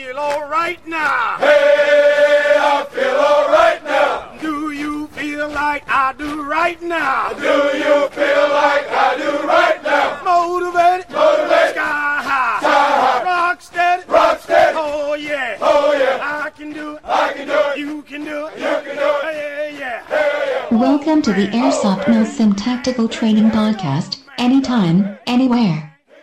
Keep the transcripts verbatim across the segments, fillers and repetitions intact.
feel alright now? Hey, I feel alright now. Do you feel like I do right now? Do you feel like I do right now? Motivated, Motivated, sky high, sky high, rock steady, rock steady. Oh yeah, Oh yeah, I can do it. I can do it. You can do it. You can do it. Hey, yeah. Hey, yeah. Welcome to the Airsoft Milsim Tactical Training Podcast, anytime, anywhere.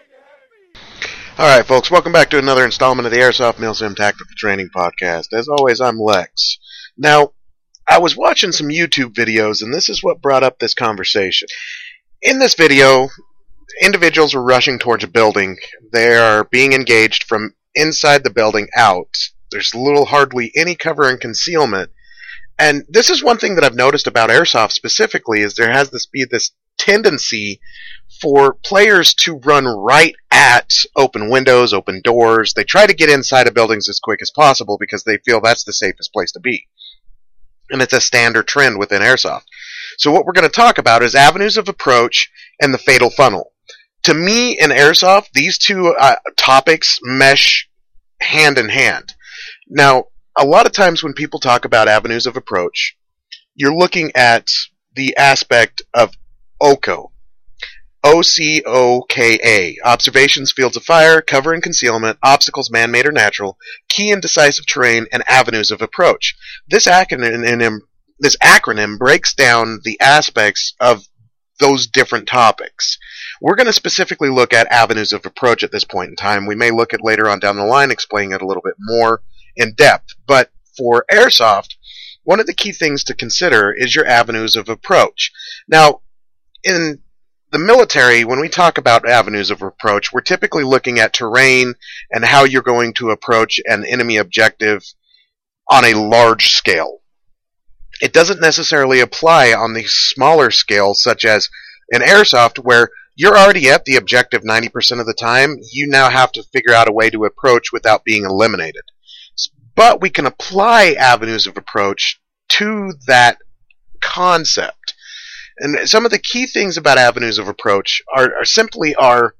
Alright folks, welcome back to another installment of the Airsoft Milsim Tactical Training Podcast. As always, I'm Lex. Now, I was watching some YouTube videos, and this is what brought up this conversation. In this video, individuals are rushing towards a building. They are being engaged from inside the building out. There's little, hardly any cover and concealment. And this is one thing that I've noticed about Airsoft specifically, is there has this be this tendency for players to run right at open windows, open doors. They try to get inside of buildings as quick as possible because they feel that's the safest place to be. And it's a standard trend within Airsoft. So what we're going to talk about is avenues of approach and the fatal funnel. To me, in Airsoft, these two uh, topics mesh hand in hand. Now, a lot of times when people talk about avenues of approach, you're looking at the aspect of O C O. O C O K A. Observations, fields of fire, cover and concealment, obstacles man-made or natural, key and decisive terrain, and avenues of approach. This acronym, this acronym breaks down the aspects of those different topics. We're going to specifically look at avenues of approach at this point in time. We may look at later on down the line explaining it a little bit more in depth. But for Airsoft, one of the key things to consider is your avenues of approach. Now, in the military, when we talk about avenues of approach, we're typically looking at terrain and how you're going to approach an enemy objective on a large scale. It doesn't necessarily apply on the smaller scale, such as in Airsoft, where you're already at the objective ninety percent of the time. You now have to figure out a way to approach without being eliminated. But we can apply avenues of approach to that concept. And some of the key things about avenues of approach are, are simply are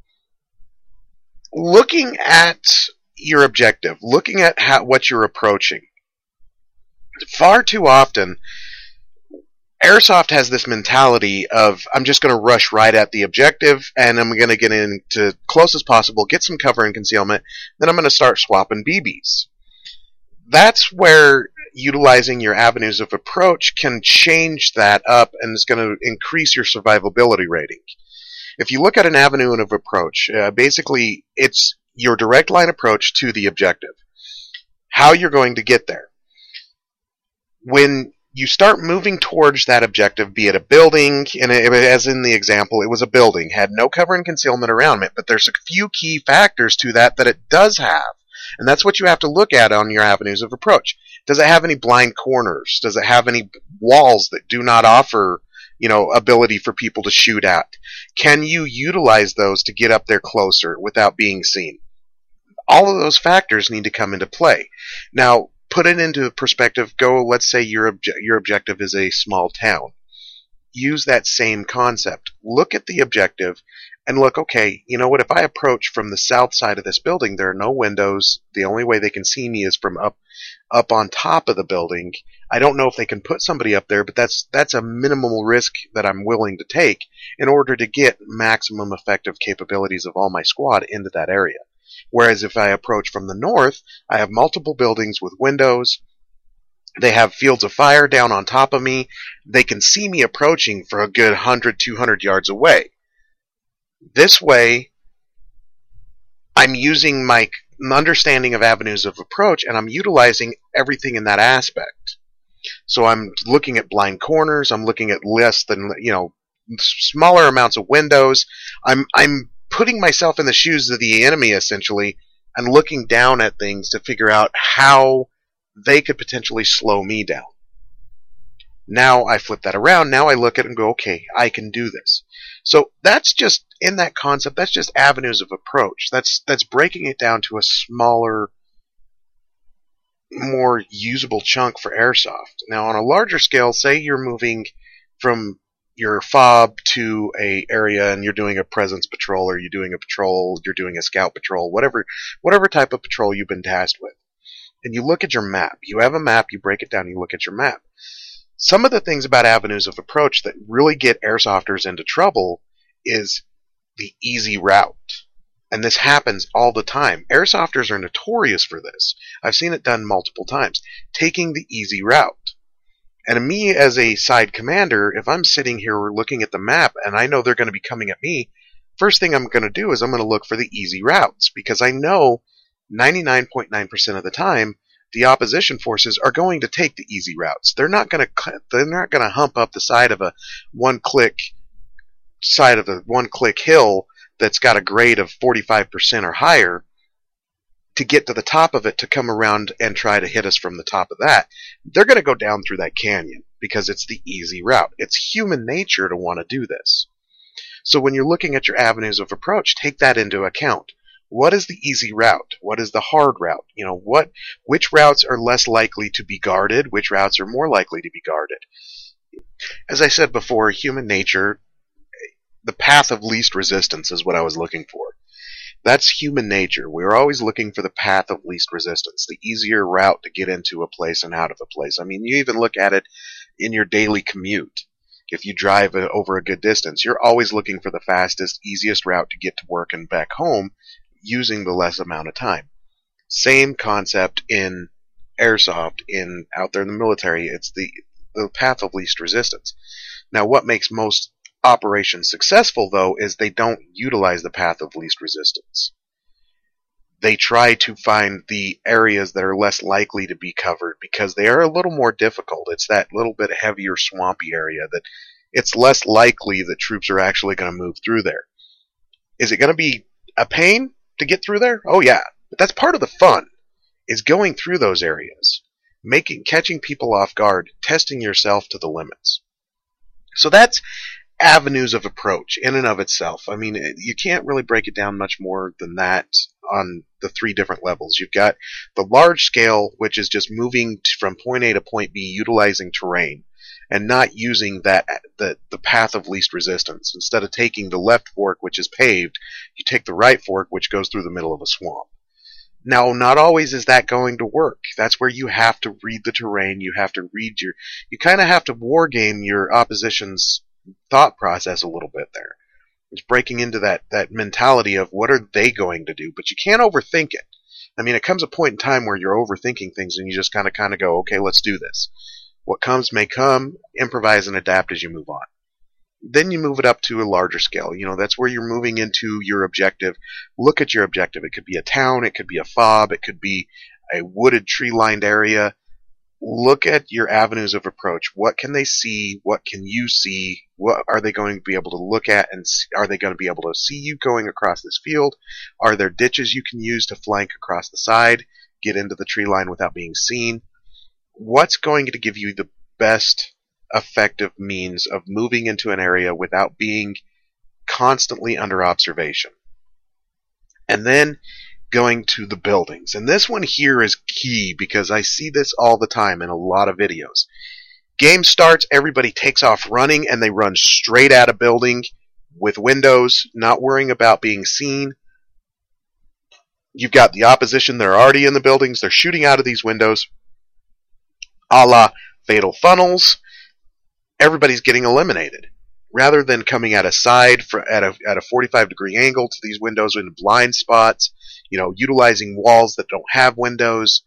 looking at your objective, looking at how, what you're approaching. Far too often, Airsoft has this mentality of, I'm just going to rush right at the objective, and I'm going to get in to close as possible, get some cover and concealment, then I'm going to start swapping B Bs. That's where utilizing your avenues of approach can change that up, and it's going to increase your survivability rating. If you look at an avenue of approach, uh, basically it's your direct line approach to the objective. How you're going to get there. When you start moving towards that objective, be it a building, and it, as in the example, it was a building, had no cover and concealment around it, but there's a few key factors to that that it does have. And that's what you have to look at on your avenues of approach. Does it have any blind corners? Does it have any walls that do not offer, you know, ability for people to shoot at? Can you utilize those to get up there closer without being seen? All of those factors need to come into play. Now, put it into perspective. Go, let's say your obje- your objective is a small town. Use that same concept. Look at the objective and look, okay, you know what, if I approach from the south side of this building, there are no windows. The only way they can see me is from up up on top of the building. I don't know if they can put somebody up there, but that's that's a minimal risk that I'm willing to take in order to get maximum effective capabilities of all my squad into that area. Whereas if I approach from the north, I have multiple buildings with windows. They have fields of fire down on top of me. They can see me approaching for a good one hundred, two hundred yards away. This way, I'm using my understanding of avenues of approach, and I'm utilizing everything in that aspect. So I'm looking at blind corners. I'm looking at less than, you know, smaller amounts of windows. I'm I'm putting myself in the shoes of the enemy, essentially, and looking down at things to figure out how they could potentially slow me down. Now I flip that around. Now I look at it and go, okay, I can do this. So that's just, in that concept, that's just avenues of approach. That's that's breaking it down to a smaller, more usable chunk for Airsoft. Now on a larger scale, say you're moving from your fob to a area and you're doing a presence patrol, or you're doing a patrol, you're doing a scout patrol, whatever whatever type of patrol you've been tasked with. and you look at your map. You have a map, you break it down, you look at your map. Some of the things about avenues of approach that really get airsofters into trouble is the easy route. And this happens all the time. Airsofters are notorious for this. I've seen it done multiple times. Taking the easy route. And me as a side commander, if I'm sitting here looking at the map and I know they're going to be coming at me, first thing I'm going to do is I'm going to look for the easy routes, because I know ninety-nine point nine percent of the time the opposition forces are going to take the easy routes. They're not going to they're not going to hump up the side of a one-click side of a one-click hill that's got a grade of forty-five percent or higher to get to the top of it to come around and try to hit us from the top of that. They're going to go down through that canyon because it's the easy route. It's human nature to want to do this. So when you're looking at your avenues of approach, take that into account. What is the easy route? What is the hard route? You know, what, which routes are less likely to be guarded? Which routes are more likely to be guarded? As I said before, human nature, the path of least resistance is what I was looking for. That's human nature. We're always looking for the path of least resistance, the easier route to get into a place and out of a place. I mean, you even look at it in your daily commute. If you drive a, over a good distance, you're always looking for the fastest, easiest route to get to work and back home using the less amount of time. Same concept in airsoft, in out there in the military. It's the, the path of least resistance. Now, what makes most operations successful, though, is they don't utilize the path of least resistance. They try to find the areas that are less likely to be covered because they are a little more difficult. It's that little bit heavier swampy area that it's less likely that troops are actually going to move through there. Is it going to be a pain to get through there? Oh yeah, but that's part of the fun, is going through those areas, making catching people off guard, testing yourself to the limits. So that's avenues of approach in and of itself. I mean, you can't really break it down much more than that on the three different levels. You've got the large scale, which is just moving from point A to point B, utilizing terrain and not using that the, the path of least resistance. Instead of taking the left fork, which is paved, you take the right fork, which goes through the middle of a swamp. Now, not always is that going to work. That's where you have to read the terrain. You have to read your, you kind of have to war game your opposition's thought process a little bit there. It's breaking into that, that mentality of what are they going to do, but you can't overthink it. I mean, it comes a point in time where you're overthinking things and you just kind of kind of go, okay, let's do this. What comes may come, improvise and adapt as you move on. Then you move it up to a larger scale. You know, that's where you're moving into your objective. Look at your objective. It could be a town, it could be a fob, it could be a wooded tree-lined area. Look at your avenues of approach. What can they see? What can you see? What are they going to be able to look at? And see, are they going to be able to see you going across this field? Are there ditches you can use to flank across the side, get into the tree line without being seen? What's going to give you the best effective means of moving into an area without being constantly under observation? And then going to the buildings. And this one here is key because I see this all the time in a lot of videos. Game starts, everybody takes off running, and they run straight at a building with windows, not worrying about being seen. You've got the opposition, they're already in the buildings, they're shooting out of these windows, a la Fatal Funnels. Everybody's getting eliminated. Rather than coming at a side for, at a at a forty-five degree angle to these windows in blind spots, you know, utilizing walls that don't have windows.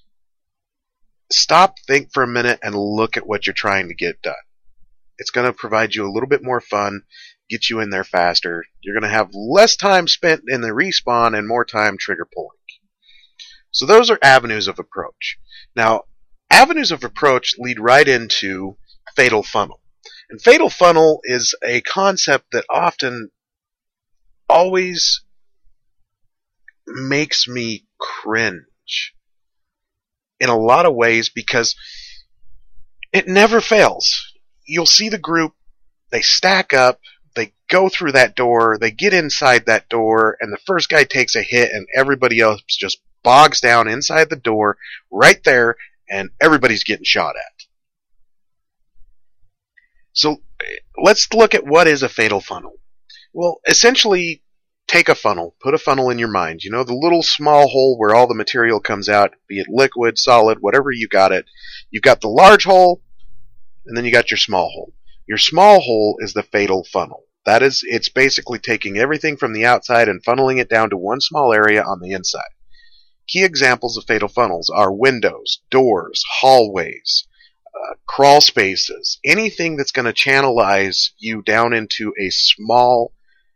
Stop, think for a minute, and look at what you're trying to get done. It's going to provide you a little bit more fun, get you in there faster. You're going to have less time spent in the respawn and more time trigger pulling. So those are avenues of approach. Now, avenues of approach lead right into Fatal Funnel. And Fatal Funnel is a concept that often always makes me cringe in a lot of ways because it never fails. You'll see the group, they stack up, they go through that door, they get inside that door, and the first guy takes a hit and everybody else just bogs down inside the door right there, and everybody's getting shot at. So let's look at what is a fatal funnel. Well, essentially, take a funnel, put a funnel in your mind. You know, the little small hole where all the material comes out, be it liquid, solid, whatever you got it. You've got the large hole, and then you got your small hole. Your small hole is the fatal funnel. That is, it's basically taking everything from the outside and funneling it down to one small area on the inside. Key examples of fatal funnels are windows, doors, hallways, uh, crawl spaces, anything that's going to channelize you down into a small,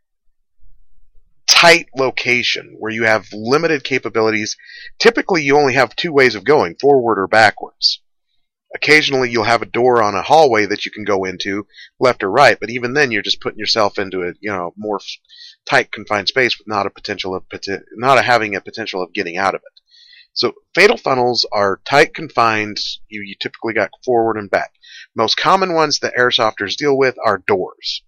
tight location where you have limited capabilities. Typically, you only have two ways of going, forward or backwards. Occasionally, you'll have a door on a hallway that you can go into, left or right, but even then, you're just putting yourself into a, you know, more tight, confined space with not a potential of not a having a potential of getting out of it. So, fatal funnels are tight, confined. You, you typically got forward and back. Most common ones that airsofters deal with are doors.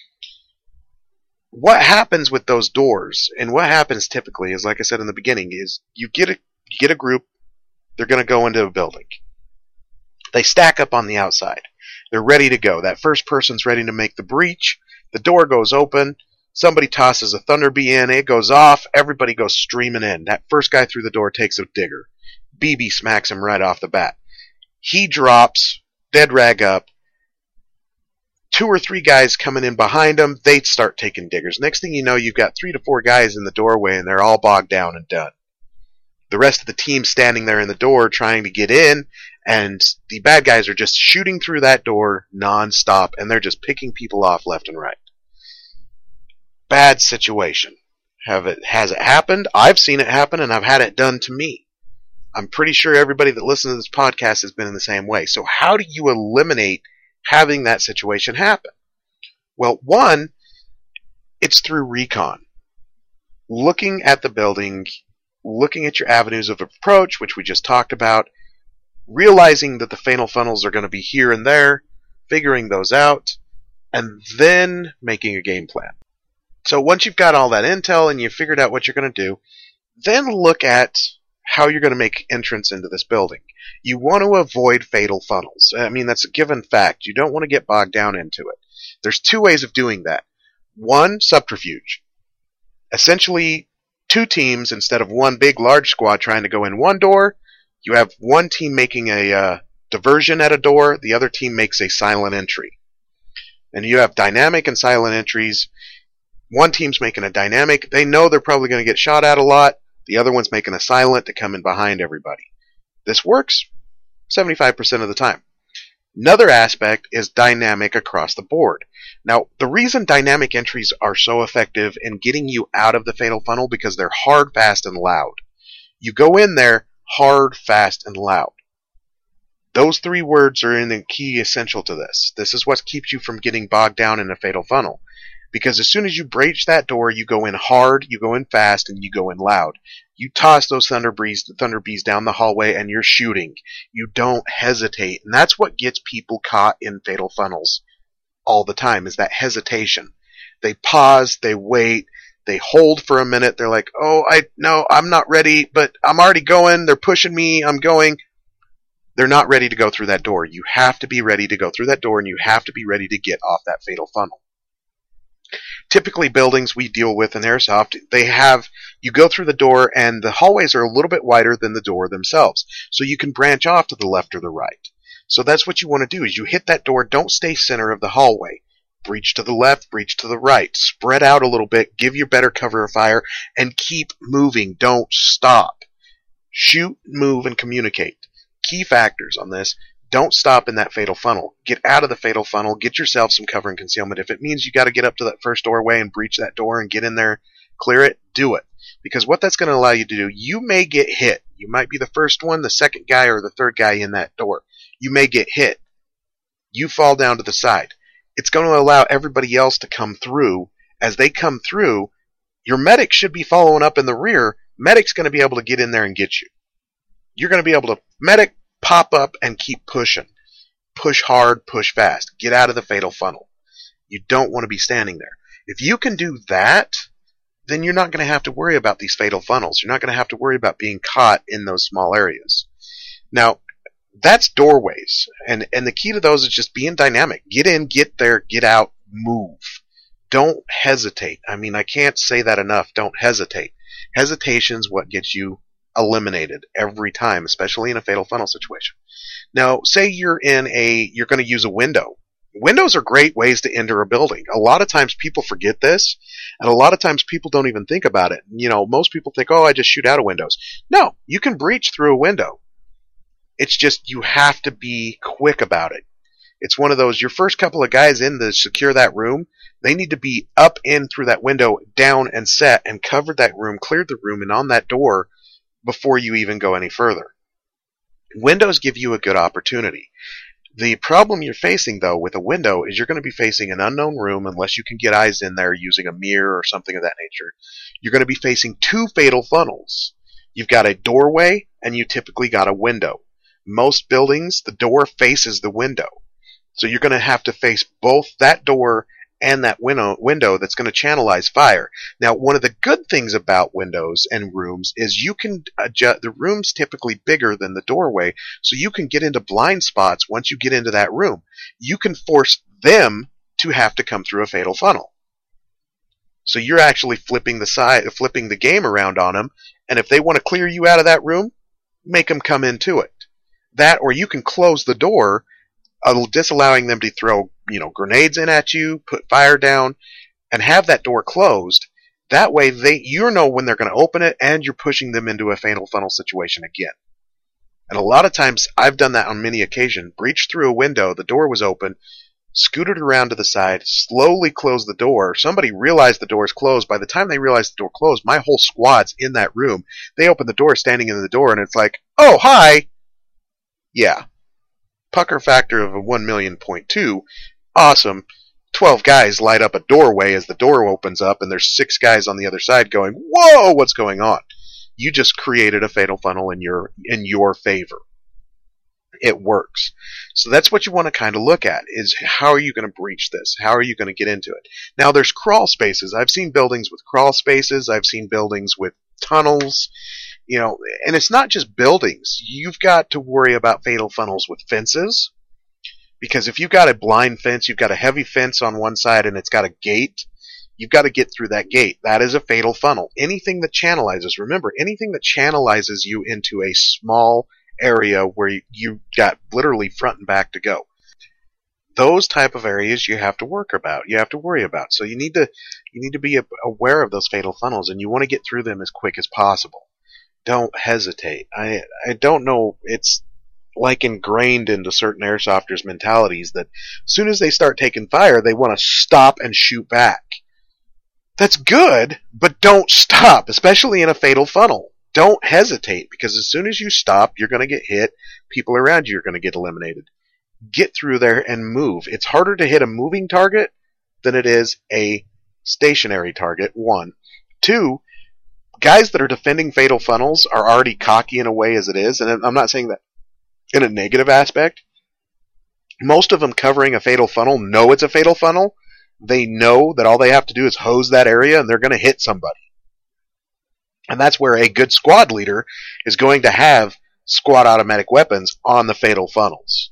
What happens with those doors, and what happens typically is, like I said in the beginning, is you get a you get a group. They're going to go into a building. They stack up on the outside. They're ready to go. That first person's ready to make the breach. The door goes open. Somebody tosses a Thunder B in. It goes off. Everybody goes streaming in. That first guy through the door takes a digger. B B smacks him right off the bat. He drops, dead rag up. Two or three guys coming in behind him. They start taking diggers. Next thing you know, you've got three to four guys in the doorway, and they're all bogged down and done. The rest of the team standing there in the door trying to get in, and the bad guys are just shooting through that door non-stop, and they're just picking people off left and right. Bad situation. Have it, has it happened? I've seen it happen, and I've had it done to me. I'm pretty sure everybody that listens to this podcast has been in the same way. So how do you eliminate having that situation happen? Well, one, it's through recon. Looking at the building, looking at your avenues of approach, which we just talked about, realizing that the fatal funnels are going to be here and there, figuring those out, and then making a game plan. So once you've got all that intel and you've figured out what you're going to do, then look at how you're going to make entrance into this building. You want to avoid fatal funnels. I mean, that's a given fact. You don't want to get bogged down into it. There's two ways of doing that. One, subterfuge. Essentially, two teams instead of one big, large squad trying to go in one door. You have one team making a uh, diversion at a door. The other team makes a silent entry. And you have dynamic and silent entries. One team's making a dynamic. They know they're probably going to get shot at a lot. The other one's making a silent to come in behind everybody. This works seventy-five percent of the time. Another aspect is dynamic across the board. Now, the reason dynamic entries are so effective in getting you out of the fatal funnel because they're hard, fast, and loud. You go in there hard, fast, and loud. Those three words are in the key essential to this. This is what keeps you from getting bogged down in a fatal funnel. Because as soon as you breach that door, you go in hard, you go in fast, and you go in loud. You toss those Thunder Bees, Thunder Bees down the hallway, and you're shooting. You don't hesitate. And that's what gets people caught in fatal funnels all the time, is that hesitation. They pause, they wait, they hold for a minute. They're like, oh, I no, I'm not ready, but I'm already going. They're pushing me. I'm going. They're not ready to go through that door. You have to be ready to go through that door, and you have to be ready to get off that fatal funnel. Typically, buildings we deal with in Airsoft, they have, you go through the door and the hallways are a little bit wider than the door themselves. So you can branch off to the left or the right. So that's what you want to do, is you hit that door, don't stay center of the hallway. Breach to the left, breach to the right. Spread out a little bit, give your better cover of fire, and keep moving. Don't stop. Shoot, move, and communicate. Key factors on this. Don't stop in that fatal funnel. Get out of the fatal funnel. Get yourself some cover and concealment. If it means you got to get up to that first doorway and breach that door and get in there, clear it, do it. Because what that's going to allow you to do, you may get hit. You might be the first one, the second guy, or the third guy in that door. You may get hit. You fall down to the side. It's going to allow everybody else to come through. As they come through, your medic should be following up in the rear. Medic's going to be able to get in there and get you. You're going to be able to medic, pop up, and keep pushing. Push hard, push fast. Get out of the fatal funnel. You don't want to be standing there. If you can do that, then you're not going to have to worry about these fatal funnels. You're not going to have to worry about being caught in those small areas. Now, that's doorways. And, and the key to those is just being dynamic. Get in, get there, get out, move. don't hesitate. I mean, I can't say that enough. Don't hesitate. Hesitation's what gets you eliminated every time, especially in a fatal funnel situation. Now, say you're in a, you're going to use a window. Windows are great ways to enter a building. A lot of times people forget this, and a lot of times people don't even think about it. You know, most people think, oh, I just shoot out of windows. No, you can breach through a window. It's just you have to be quick about it. It's one of those, your first couple of guys in to secure that room, they need to be up in through that window, down and set, and covered that room, cleared the room, and on that door before you even go any further. Windows give you a good opportunity. The problem you're facing, though, with a window is you're going to be facing an unknown room unless you can get eyes in there using a mirror or something of that nature. You're going to be facing two fatal funnels. You've got a doorway, and you typically got a window. Most buildings, the door faces the window. So you're going to have to face both that door and that window, window that's going to channelize fire. Now, one of the good things about windows and rooms is you can adjust, the room's typically bigger than the doorway, so you can get into blind spots once you get into that room. You can force them to have to come through a fatal funnel. So you're actually flipping the side, flipping the game around on them, and if they want to clear you out of that room, make them come into it. That, or you can close the door, uh, disallowing them to throw, you know, grenades in at you, put fire down, and have that door closed. That way, they you know when they're going to open it, and you're pushing them into a fatal funnel situation again. And a lot of times, I've done that on many occasions. Breached through a window, the door was open, scooted around to the side, slowly closed the door. Somebody realized the door's closed. By the time they realized the door closed, my whole squad's in that room. They open the door, standing in the door, and it's like, oh, hi! Yeah. Pucker factor of a one million point two. Awesome. twelve guys light up a doorway as the door opens up, and there's six guys on the other side going, whoa, what's going on? You just created a fatal funnel in your in your favor. It works. So that's what you want to kind of look at, is how are you going to breach this? How are you going to get into it? Now, there's crawl spaces. I've seen buildings with crawl spaces. I've seen buildings with tunnels. You know, and it's not just buildings. You've got to worry about fatal funnels with fences. Because if you've got a blind fence, you've got a heavy fence on one side and it's got a gate, you've got to get through that gate. That is a fatal funnel. Anything that channelizes, remember, anything that channelizes you into a small area where you got literally front and back to go. Those type of areas you have to work about. You have to worry about. So you need to you need to be aware of those fatal funnels, and you want to get through them as quick as possible. Don't hesitate. I I don't know. It's like ingrained into certain airsofters' mentalities that as soon as they start taking fire, they want to stop and shoot back. That's good, but don't stop, especially in a fatal funnel. Don't hesitate, because as soon as you stop, you're going to get hit. People around you are going to get eliminated. Get through there and move. It's harder to hit a moving target than it is a stationary target, one. Two, guys that are defending fatal funnels are already cocky in a way as it is, and I'm not saying that in a negative aspect. Most of them covering a fatal funnel know it's a fatal funnel. They know that all they have to do is hose that area and they're going to hit somebody. And that's where a good squad leader is going to have squad automatic weapons on the fatal funnels.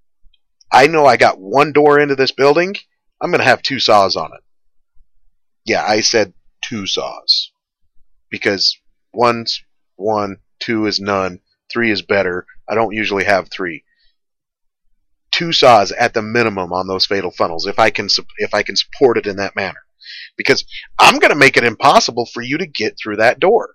I know I got one door into this building. I'm going to have two saws on it. Yeah, I said two saws. Because one's one, two is none, three is better. I don't usually have three. Two saws at the minimum on those fatal funnels, if I can if I can support it in that manner. Because I'm going to make it impossible for you to get through that door.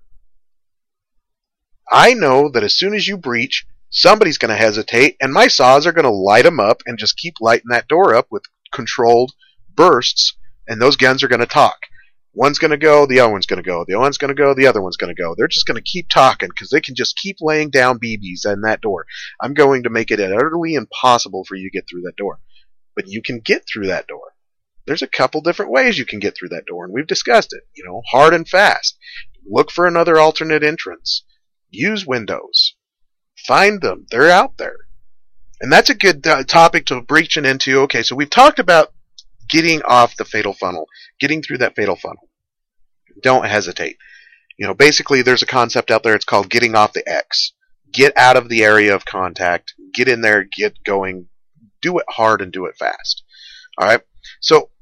I know that as soon as you breach, somebody's going to hesitate, and my saws are going to light them up and just keep lighting that door up with controlled bursts, and those guns are going to talk. One's going to go, the other one's going to go, the other one's going to go, the other one's going to go. They're just going to keep talking because they can just keep laying down B Bs in that door. I'm going to make it utterly impossible for you to get through that door. But you can get through that door. There's a couple different ways you can get through that door, and we've discussed it. You know, hard and fast. Look for another alternate entrance. Use windows. Find them. They're out there. And that's a good uh, topic to breaching into. Okay, so we've talked about getting off the fatal funnel, getting through that fatal funnel. Don't hesitate. You know, basically there's a concept out there, it's called getting off the X. Get out of the area of contact, get in there, get going, do it hard and do it fast. Alright? So,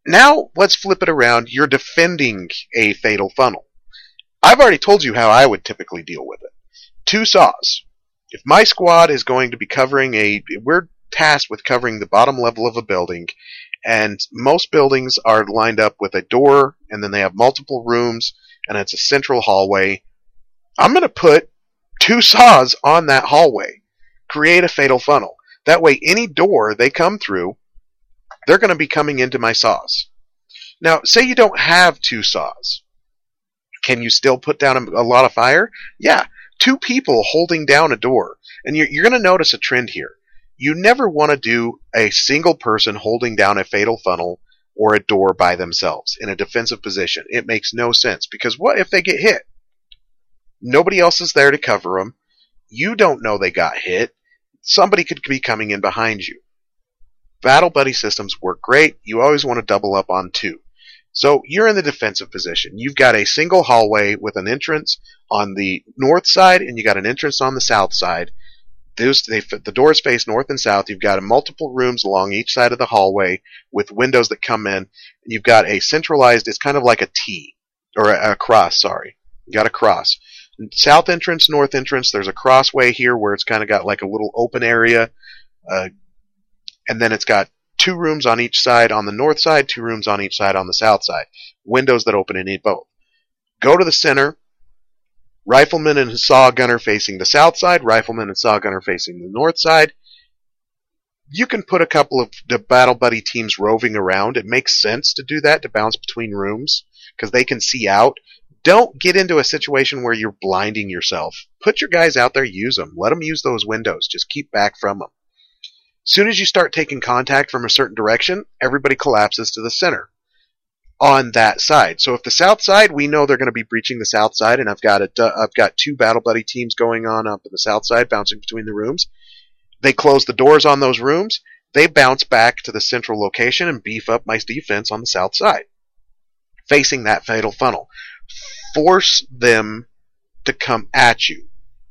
Now, let's flip it around. You're defending a fatal funnel. I've already told you how I would typically deal with it. Two saws. If my squad is going to be covering a... We're tasked with covering the bottom level of a building, and most buildings are lined up with a door, and then they have multiple rooms, and it's a central hallway. I'm going to put two saws on that hallway. Create a fatal funnel. That way, any door they come through, they're going to be coming into my saws. Now, say you don't have two saws. Can you still put down a, a lot of fire? Yeah, two people holding down a door. And you're, you're going to notice a trend here. You never want to do a single person holding down a fatal funnel or a door by themselves in a defensive position. It makes no sense, because what if they get hit? Nobody else is there to cover them. You don't know they got hit. Somebody could be coming in behind you. Battle buddy systems work great. You always want to double up on two. So you're in the defensive position. You've got a single hallway with an entrance on the north side, and you got an entrance on the south side. Those, they, the doors face north and south. You've got multiple rooms along each side of the hallway with windows that come in. And you've got a centralized, it's kind of like a T, or a, a cross, sorry. You got a cross. South entrance, north entrance, there's a crossway here where it's kind of got like a little open area. Uh, and then it's got two rooms on each side on the north side, two rooms on each side on the south side. Windows that open in both. Go to the center. Rifleman and saw gunner facing the south side, rifleman and saw gunner facing the north side. You can put a couple of the battle buddy teams roving around. It makes sense to do that, to bounce between rooms, because they can see out. Don't get into a situation where you're blinding yourself. Put your guys out there, use them. Let them use those windows. Just keep back from them. As soon as you start taking contact from a certain direction, everybody collapses to the center on that side. So if the south side, we know they're going to be breaching the south side, and I've got a, I've got two battle buddy teams going on up in the south side, bouncing between the rooms. They close the doors on those rooms. They bounce back to the central location and beef up my defense on the south side, facing that fatal funnel. Force them to come at you.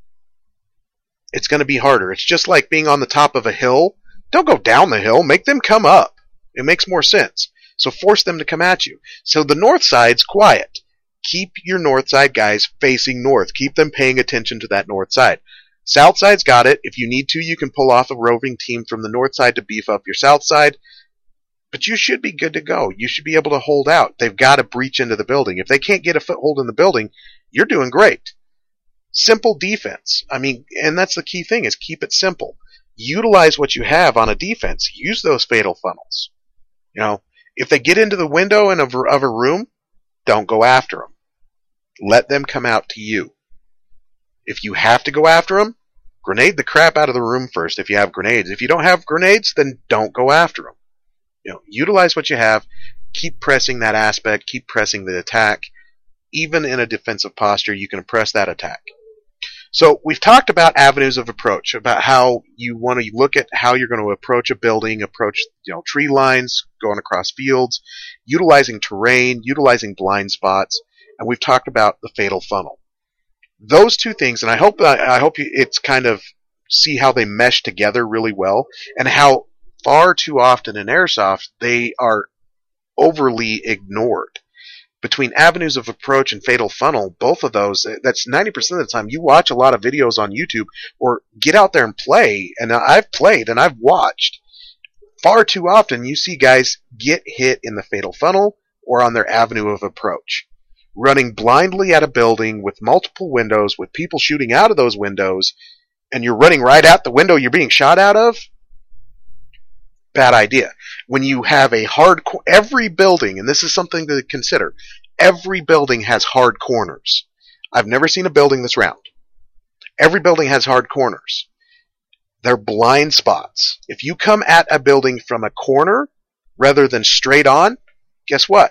It's going to be harder. It's just like being on the top of a hill. Don't go down the hill. Make them come up. It makes more sense. So force them to come at you. So the north side's quiet. Keep your north side guys facing north. Keep them paying attention to that north side. South side's got it. If you need to, you can pull off a roving team from the north side to beef up your south side. But you should be good to go. You should be able to hold out. They've got to breach into the building. If they can't get a foothold in the building, you're doing great. Simple defense. I mean, and that's the key thing, is keep it simple. Utilize what you have on a defense. Use those fatal funnels. You know, if they get into the window in a, of a room, don't go after them. Let them come out to you. If you have to go after them, grenade the crap out of the room first if you have grenades. If you don't have grenades, then don't go after them. You know, utilize what you have. Keep pressing that aspect. Keep pressing the attack. Even in a defensive posture, you can press that attack. So we've talked about avenues of approach, about how you want to look at how you're going to approach a building, approach, you know, tree lines, going across fields, utilizing terrain, utilizing blind spots, and we've talked about the fatal funnel. Those two things, and I hope I hope it's kind of see how they mesh together really well, and how far too often in Airsoft they are overly ignored. Between avenues of approach and fatal funnel, both of those, that's ninety percent of the time. You watch a lot of videos on YouTube or get out there and play, and I've played and I've watched. Far too often you see guys get hit in the fatal funnel or on their avenue of approach. Running blindly at a building with multiple windows, with people shooting out of those windows, and you're running right at the window you're being shot out of? Bad idea. When you have a hard, every building, and this is something to consider, every building has hard corners. I've never seen a building that's round. Every building has hard corners. They're blind spots. If you come at a building from a corner rather than straight on, guess what?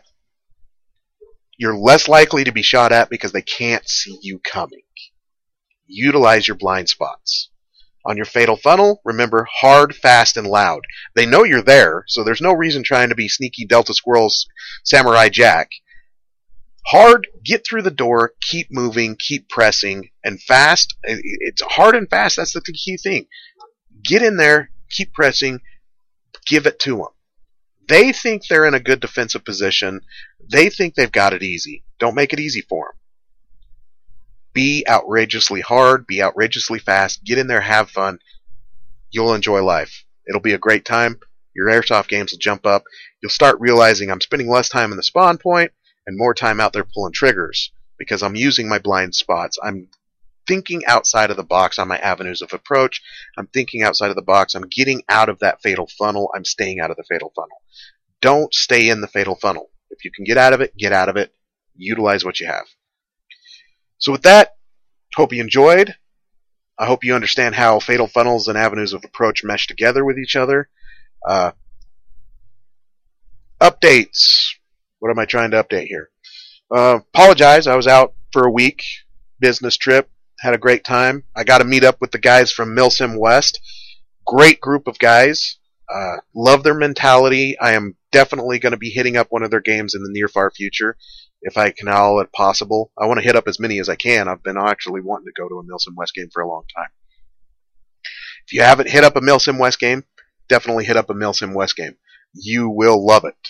You're less likely to be shot at because they can't see you coming. Utilize your blind spots. On your fatal funnel, remember, hard, fast, and loud. They know you're there, so there's no reason trying to be sneaky Delta Squirrels, Samurai Jack. Hard, get through the door, keep moving, keep pressing, and fast. It's hard and fast, that's the key thing. Get in there, keep pressing, give it to them. They think they're in a good defensive position. They think they've got it easy. Don't make it easy for them. Be outrageously hard. Be outrageously fast. Get in there. Have fun. You'll enjoy life. It'll be a great time. Your airsoft games will jump up. You'll start realizing I'm spending less time in the spawn point and more time out there pulling triggers because I'm using my blind spots. I'm thinking outside of the box on my avenues of approach. I'm thinking outside of the box. I'm getting out of that fatal funnel. I'm staying out of the fatal funnel. Don't stay in the fatal funnel. If you can get out of it, get out of it. Utilize what you have. So with that, hope you enjoyed. I hope you understand how fatal funnels and avenues of approach mesh together with each other. Uh, updates. What am I trying to update here? Uh, apologize. I was out for a week. Business trip. Had a great time. I got to meet up with the guys from Milsim West. Great group of guys. Uh, love their mentality. I am definitely going to be hitting up one of their games in the near far future, if I can all it possible. I want to hit up as many as I can. I've been actually wanting to go to a Milsim West game for a long time. If you haven't hit up a Milsim West game, definitely hit up a Milsim West game. You will love it.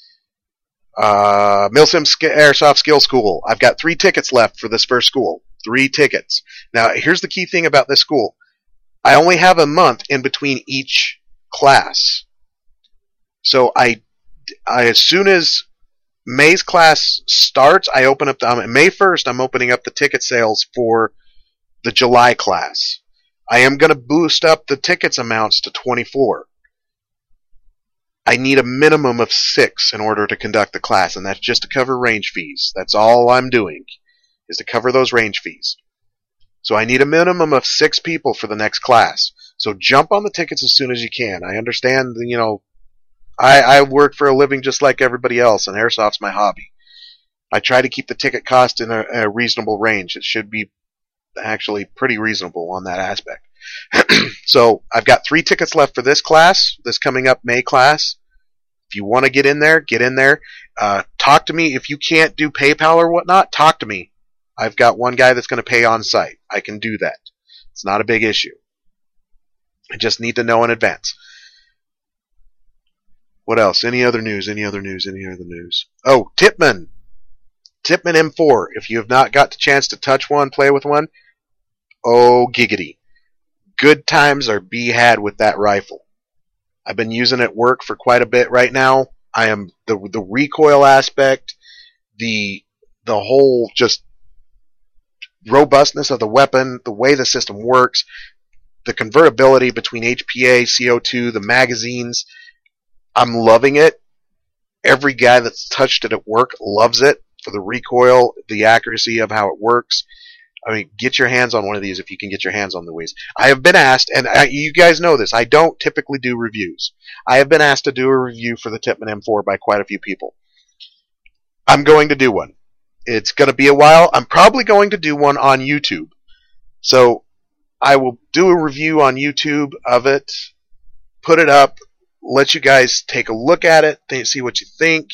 Uh, Milsim Airsoft Skill School. I've got three tickets left for this first school. Three tickets. Now, here's the key thing about this school. I only have a month in between each class. So I, I as soon as May's class starts, I open up the, um, May first, I'm opening up the ticket sales for the July class. I am going to boost up the tickets amounts to twenty-four. I need a minimum of six in order to conduct the class, and that's just to cover range fees. That's all I'm doing, is to cover those range fees. So I need a minimum of six people for the next class. So jump on the tickets as soon as you can. I understand, you know, I, I work for a living just like everybody else, and airsoft's my hobby. I try to keep the ticket cost in a, a reasonable range. It should be actually pretty reasonable on that aspect. So I've got three tickets left for this class, this coming up May class. If you want to get in there, get in there. Uh, talk to me. If you can't do PayPal or whatnot, talk to me. I've got one guy that's going to pay on site. I can do that. It's not a big issue. I just need to know in advance. What else? Any other news? Any other news? Any other news? Oh, Tippmann. Tippmann M four. If you have not got the chance to touch one, play with one, oh, giggity. Good times are be had with that rifle. I've been using it at work for quite a bit right now. I am the the recoil aspect, the the whole just robustness of the weapon, the way the system works, the convertibility between H P A, C O two, the magazines. I'm loving it. Every guy that's touched it at work loves it for the recoil, the accuracy of how it works. I mean, get your hands on one of these if you can get your hands on the Wiz. I have been asked, and I, you guys know this, I don't typically do reviews. I have been asked to do a review for the Tippmann M four by quite a few people. I'm going to do one. It's going to be a while. I'm probably going to do one on YouTube. So I will do a review on YouTube of it, put it up, let you guys take a look at it, th- see what you think.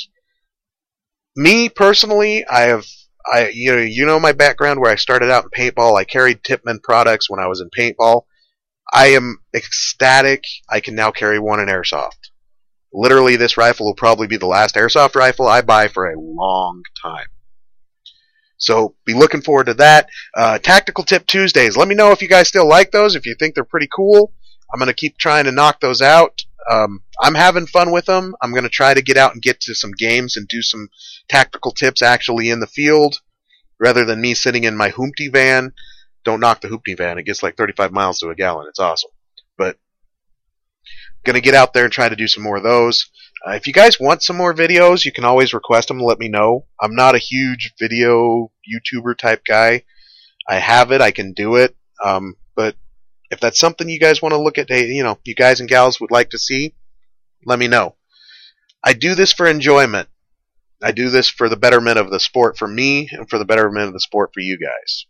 Me, personally, I have... I you know you know my background where I started out in paintball. I carried Tippmann products when I was in paintball. I am ecstatic I can now carry one in airsoft. Literally, this rifle will probably be the last airsoft rifle I buy for a long time. So be looking forward to that. Uh, Tactical Tip Tuesdays. Let me know if you guys still like those, if you think they're pretty cool. I'm going to keep trying to knock those out. Um, I'm having fun with them. I'm going to try to get out and get to some games and do some tactical tips actually in the field rather than me sitting in my Hoopty van. Don't knock the Hoopty van. It gets like thirty-five miles to a gallon. It's awesome. But going to get out there and try to do some more of those. Uh, if you guys want some more videos, you can always request them and let me know. I'm not a huge video YouTuber type guy. I have it. I can do it. Um, but if that's something you guys want to look at, you know, you guys and gals would like to see, let me know. I do this for enjoyment. I do this for the betterment of the sport for me and for the betterment of the sport for you guys.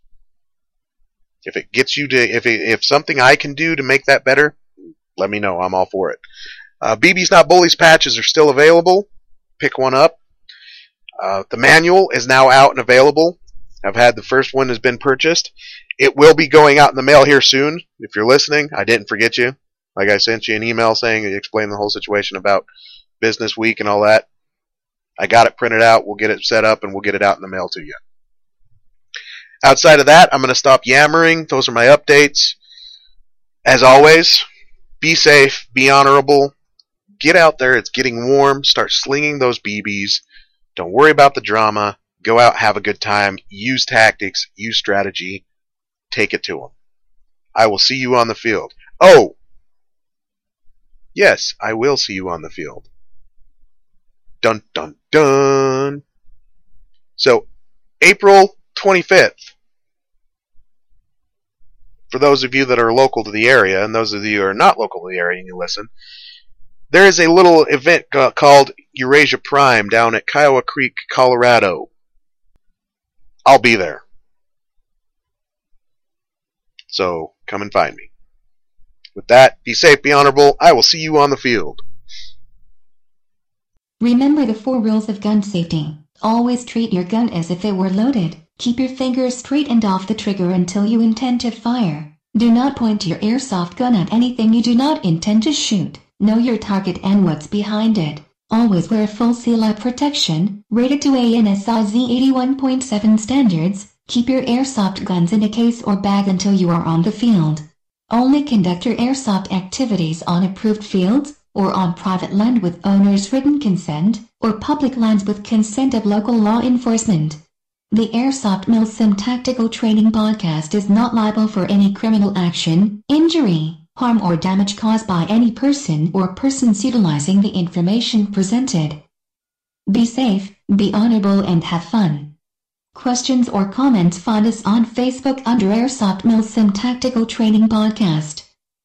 If it gets you to, if it, if something I can do to make that better, let me know. I'm all for it. Uh, B B's Not Bullies patches are still available. Pick one up. Uh, the manual is now out and available. I've had the first one has been purchased. It will be going out in the mail here soon. If you're listening, I didn't forget you. Like I sent you an email saying, explain the whole situation about business week and all that. I got it printed out. We'll get it set up and we'll get it out in the mail to you. Outside of that, I'm going to stop yammering. Those are my updates. As always, be safe, be honorable. Get out there. It's getting warm. Start slinging those B Bs. Don't worry about the drama. Go out, have a good time. Use tactics. Use strategy. Take it to them. I will see you on the field. Oh! Yes, I will see you on the field. Dun, dun, dun. So, April twenty-fifth. For those of you that are local to the area, and those of you who are not local to the area and you listen, there is a little event called Eurasia Prime down at Kiowa Creek, Colorado. I'll be there. So, come and find me. With that, be safe, be honorable. I will see you on the field. Remember the four rules of gun safety. Always treat your gun as if it were loaded. Keep your fingers straight and off the trigger until you intend to fire. Do not point your airsoft gun at anything you do not intend to shoot. Know your target and what's behind it. Always wear full C L I protection, rated to A N S I Z eighty-one point seven standards. Keep your airsoft guns in a case or bag until you are on the field. Only conduct your airsoft activities on approved fields, or on private land with owner's written consent, or public lands with consent of local law enforcement. The Airsoft Milsim Tactical Training Podcast is not liable for any criminal action, injury, harm or damage caused by any person or persons utilizing the information presented. Be safe, be honorable and have fun. Questions or comments, find us on Facebook under Airsoft Milsim Tactical Training Podcast.